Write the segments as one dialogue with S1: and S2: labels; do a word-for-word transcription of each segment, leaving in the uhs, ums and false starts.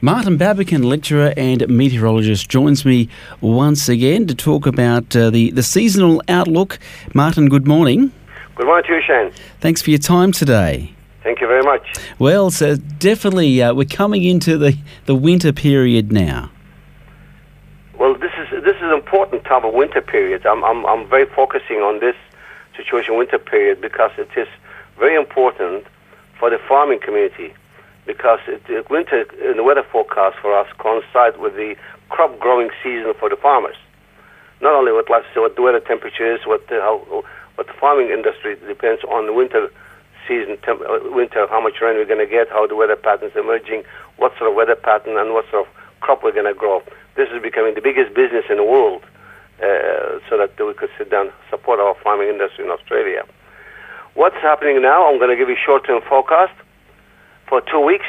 S1: Martin Babbickan, lecturer and meteorologist, joins me once again to talk about uh, the, the seasonal outlook. Martin, good morning.
S2: Good morning to you, Shane.
S1: Thanks for your time today.
S2: Thank you very much.
S1: Well, so definitely uh, we're coming into the, the winter period now.
S2: Well, this is this is an important time of winter period. I'm I'm I'm very focusing on this situation, winter period, because it is very important for the farming community. Because it, it, winter in the weather forecast for us coincides with the crop growing season for the farmers. Not only what life, so what the weather temperature is, what the, how, what the farming industry depends on the winter season, temp, winter, how much rain we're going to get, how the weather patterns emerging, what sort of weather pattern and what sort of crop we're going to grow. This is becoming the biggest business in the world, uh, so that we could sit down, support our farming industry in Australia. What's happening now? I'm going to give you short-term forecast. For two weeks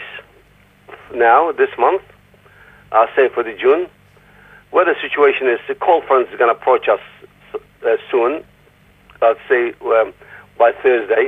S2: now, this month, I'll say for the June, weather situation is the cold front is going to approach us uh, soon, I'd say um, by Thursday.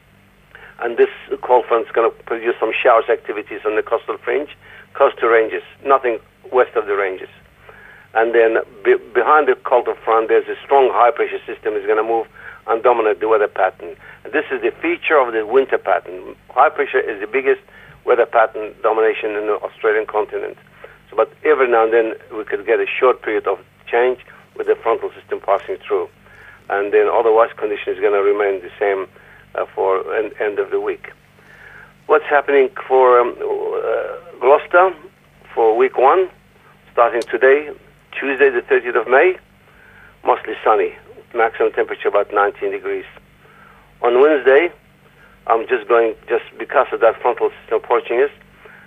S2: And this cold front is going to produce some showers activities on the coastal fringe, coastal ranges, nothing west of the ranges. And then be, behind the cold front, there's a strong high-pressure system is going to move and dominate the weather pattern. And this is the feature of the winter pattern. High pressure is the biggest weather pattern domination in the Australian continent. So, but every now and then we could get a short period of change with the frontal system passing through. And then otherwise conditions are going to remain the same uh, for the end of the week. What's happening for um, uh, Gloucester for week one, starting today, Tuesday the thirtieth of May, mostly sunny. Maximum temperature about nineteen degrees. On Wednesday, I'm just going, just because of that frontal system approaching us,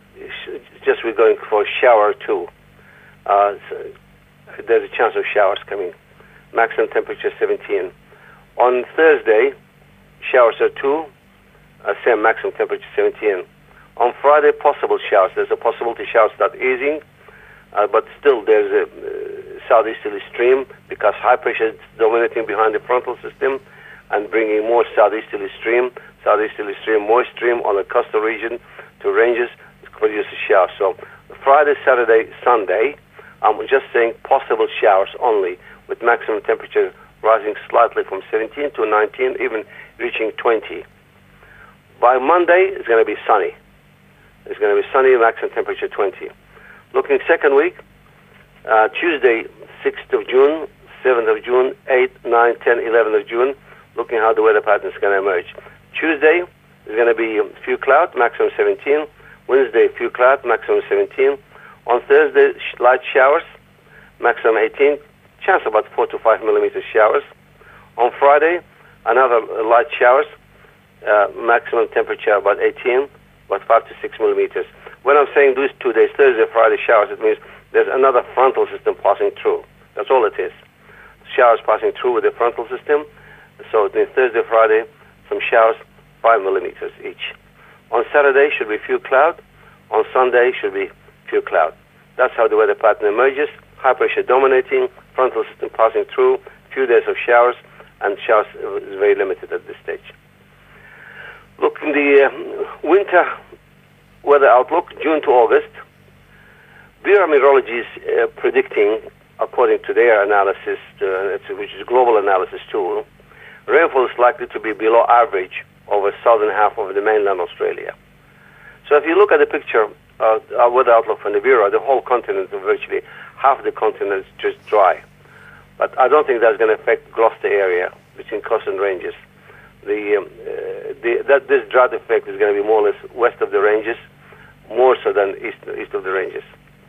S2: just we're going for a shower too. Uh, so there's a chance of showers coming. Maximum temperature seventeen. On Thursday, showers are two, uh, same maximum temperature seventeen. On Friday, possible showers. There's a possibility showers start easing, uh, but still there's a uh, southeasterly stream because high pressure is dominating behind the frontal system and bringing more southeasterly stream, southeasterly stream, moist stream on the coastal region to ranges to produce a shower. So Friday, Saturday, Sunday, I'm just saying possible showers only with maximum temperature rising slightly from seventeen to nineteen, even reaching twenty. By Monday, it's going to be sunny. It's going to be sunny, maximum temperature twenty. Looking second week, uh, Tuesday, sixth of June, seventh of June, eighth, ninth, tenth, eleventh of June, looking how the weather pattern is going to emerge. Tuesday is going to be a few clouds, maximum seventeen. Wednesday, few clouds, maximum seventeen. On Thursday, sh- light showers, maximum eighteen. Chance about four to five millimeters showers. On Friday, another light showers, uh, maximum temperature about eighteen, about five to six millimeters. When I'm saying these two days, Thursday, Friday showers, it means there's another frontal system passing through. That's all it is. Showers passing through with the frontal system. So it means Thursday, Friday, some showers, five millimeters each. On Saturday should be few cloud. On Sunday should be few cloud. That's how the weather pattern emerges. High pressure dominating, frontal system passing through, few days of showers, and showers is very limited at this stage. Look, in the uh, winter weather outlook, June to August, Bureau of Meteorology is uh, predicting, according to their analysis, uh, which is a global analysis tool, rainfall is likely to be below average over southern half of the mainland Australia. So if you look at the picture, uh, our weather outlook from the Bureau, the whole continent, virtually half the continent is just dry. But I don't think that's going to affect Gloucester area between coast and ranges. The, um, uh, the that this drought effect is going to be more or less west of the ranges, more so than east east of the ranges.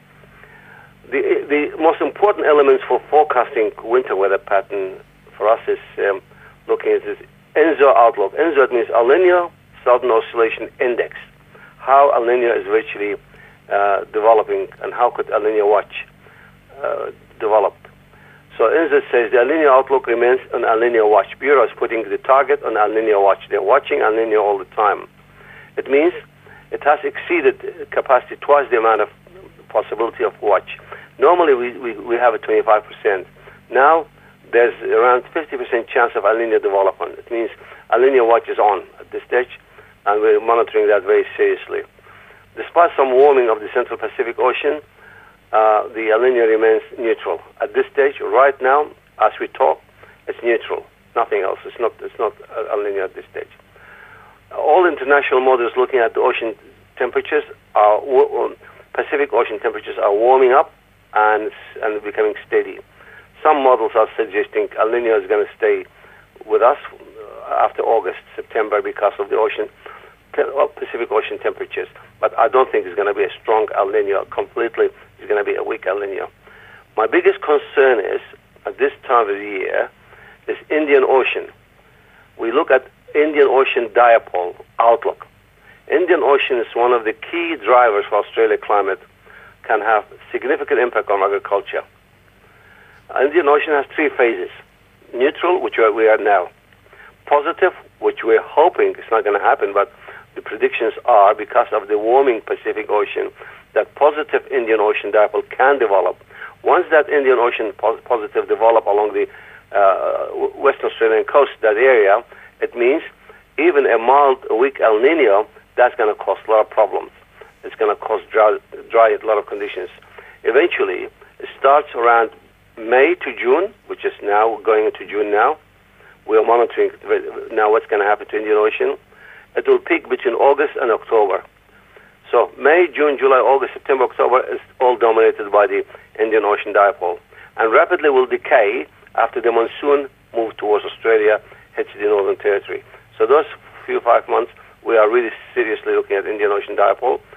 S2: The the most important elements for forecasting winter weather pattern for us is um, looking at this ENSO outlook. ENSO means El Nino Southern Oscillation Index. How El Nino is virtually uh, developing, and how could El Nino watch uh, develop. So ENSO says the El Nino outlook remains on El Nino watch. Bureau is putting the target on El Nino watch. They're watching El Nino all the time. It means it has exceeded capacity twice the amount of possibility of watch. Normally we, we, we have a twenty-five percent. Now there's around fifty percent chance of El Nino development. It means El Nino watch is on at this stage, and we're monitoring that very seriously. despite some warming of the Central Pacific Ocean, uh, the El Nino remains neutral. At this stage, right now, as we talk, it's neutral. Nothing else. It's not, it's not El Nino at this stage. All international models looking at the ocean temperatures are, Pacific Ocean temperatures are warming up and, and becoming steady. Some models are suggesting El Nino is going to stay with us after August, September, because of the ocean, Pacific Ocean temperatures. But I don't think it's going to be a strong El Nino completely. It's going to be a weak El Nino. My biggest concern is, at this time of the year, is Indian Ocean. We look at Indian Ocean dipole outlook. Indian Ocean is one of the key drivers for Australia climate, can have significant impact on agriculture. Indian Ocean has three phases. Neutral, which we are now. Positive, which we're hoping it's not going to happen, but the predictions are, because of the warming Pacific Ocean, that positive Indian Ocean dipole can develop. Once that Indian Ocean positive develop along the uh, Western Australian coast, that area, it means even a mild, weak El Nino, that's going to cause a lot of problems. It's going to cause dry, dry a lot of conditions. Eventually, it starts around May to June, which is now going into June now. We are monitoring now what's going to happen to Indian Ocean. It will peak between August and October. So May, June, July, August, September, October is all dominated by the Indian Ocean dipole, and rapidly will decay after the monsoon moves towards Australia, hits the Northern Territory. So those few five months, we are really seriously looking at Indian Ocean dipole.